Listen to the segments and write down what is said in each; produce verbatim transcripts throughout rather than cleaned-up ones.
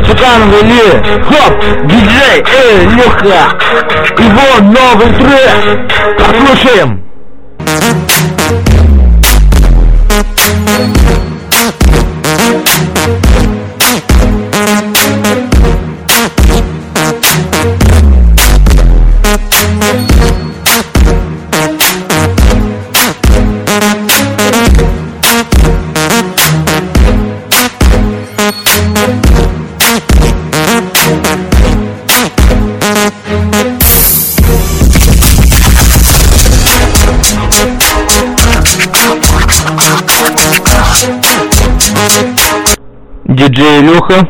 Цукан вели, хоп, диджей, эй, Леха, его новый трек, послушаем. Диджей Илюха.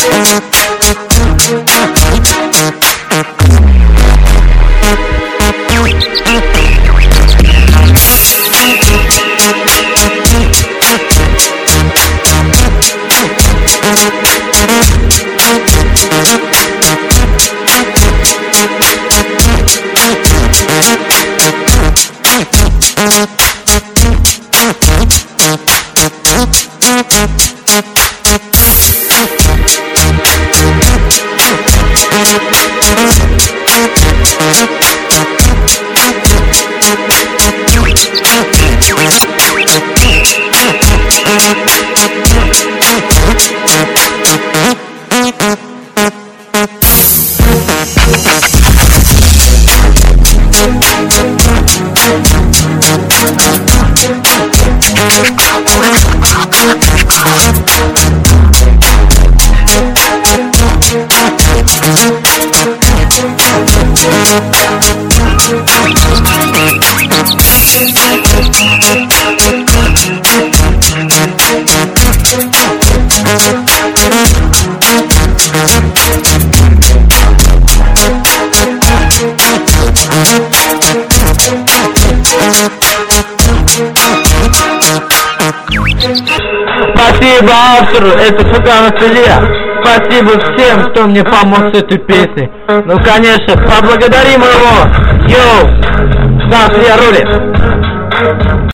Спасибо автору, это Цукан Илья. Спасибо всем, кто мне помог с этой песней. Ну, конечно, поблагодарим его. Йоу, нас я рулит.